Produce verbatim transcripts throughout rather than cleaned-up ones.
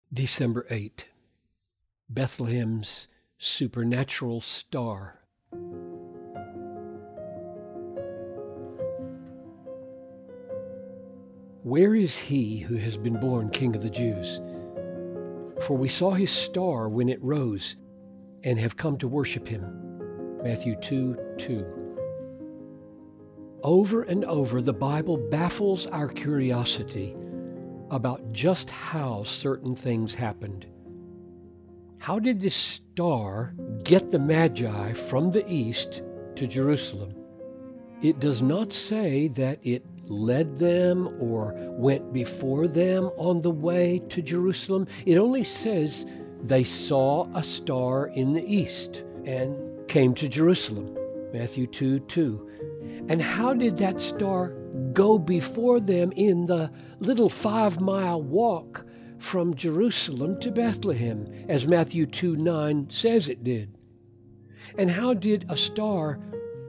December eighth, Bethlehem's supernatural star. Where is he who has been born King of the Jews? For we saw his star when it rose, and have come to worship him. Matthew two two. Over and over, the Bible baffles our curiosity about just how certain things happened. How did this star get the Magi from the east to Jerusalem? It does not say that it led them or went before them on the way to Jerusalem. It only says they saw a star in the east and came to Jerusalem. Matthew two two. And how did that star go before them in the little five-mile walk from Jerusalem to Bethlehem, as Matthew two nine says it did? And how did a star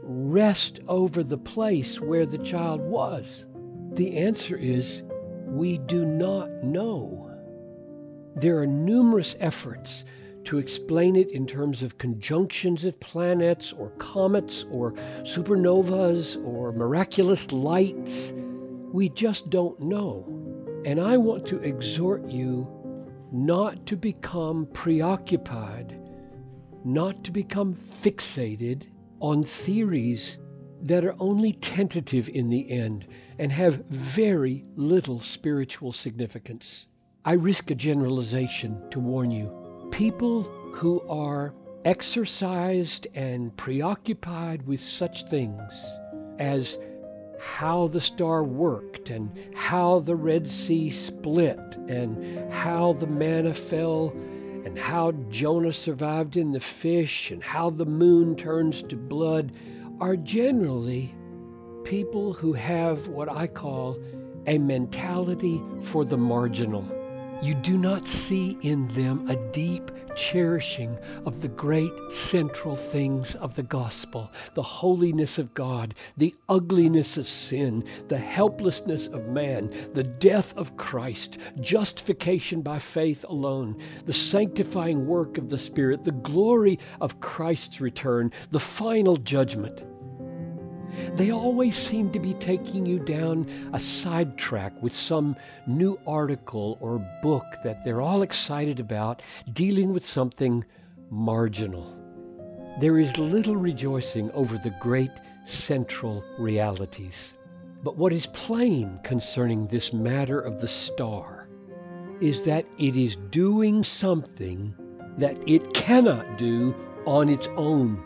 rest over the place where the child was? The answer is, we do not know. There are numerous efforts to explain it in terms of conjunctions of planets or comets or supernovas or miraculous lights. We just don't know. And I want to exhort you not to become preoccupied, not to become fixated on theories that are only tentative in the end and have very little spiritual significance. I risk a generalization to warn you. People who are exercised and preoccupied with such things as how the star worked and how the Red Sea split and how the manna fell and how Jonah survived in the fish and how the moon turns to blood are generally people who have what I call a mentality for the marginal. You do not see in them a deep cherishing of the great central things of the gospel, the holiness of God, the ugliness of sin, the helplessness of man, the death of Christ, justification by faith alone, the sanctifying work of the Spirit, the glory of Christ's return, the final judgment. They always seem to be taking you down a sidetrack with some new article or book that they're all excited about, dealing with something marginal. There is little rejoicing over the great central realities. But what is plain concerning this matter of the star is that it is doing something that it cannot do on its own.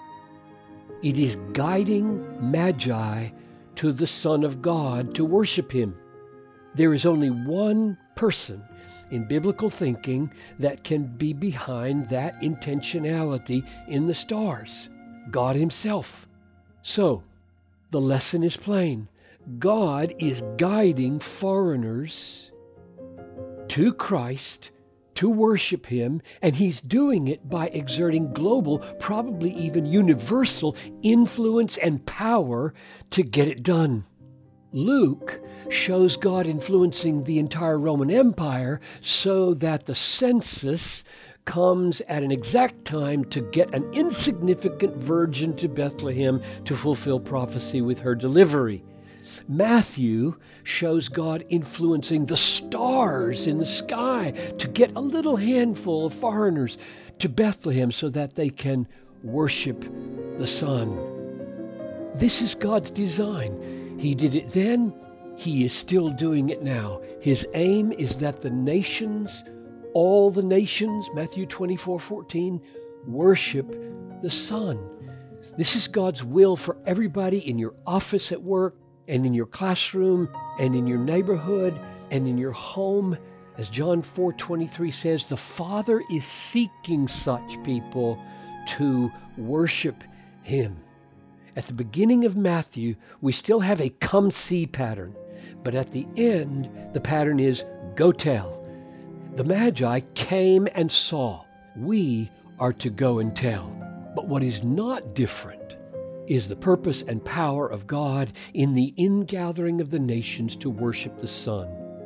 It is guiding Magi to the Son of God to worship him. There is only one person in biblical thinking that can be behind that intentionality in the stars, God himself. So, the lesson is plain. God is guiding foreigners to Christ to worship him, and he's doing it by exerting global, probably even universal influence and power to get it done. Luke shows God influencing the entire Roman Empire so that the census comes at an exact time to get an insignificant virgin to Bethlehem to fulfill prophecy with her delivery. Matthew shows God influencing the stars in the sky to get a little handful of foreigners to Bethlehem so that they can worship the Son. This is God's design. He did it then. He is still doing it now. His aim is that the nations, all the nations, Matthew twenty-four fourteen, worship the Son. This is God's will for everybody in your office at work, and in your classroom, and in your neighborhood, and in your home. As John four twenty-three says, the Father is seeking such people to worship him. At the beginning of Matthew, we still have a come see pattern, but at the end, the pattern is go tell. The Magi came and saw. We are to go and tell. But what is not different is the purpose and power of God in the ingathering of the nations to worship the Son.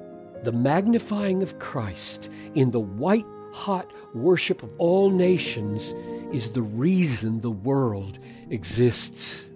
The magnifying of Christ in the white-hot worship of all nations is the reason the world exists.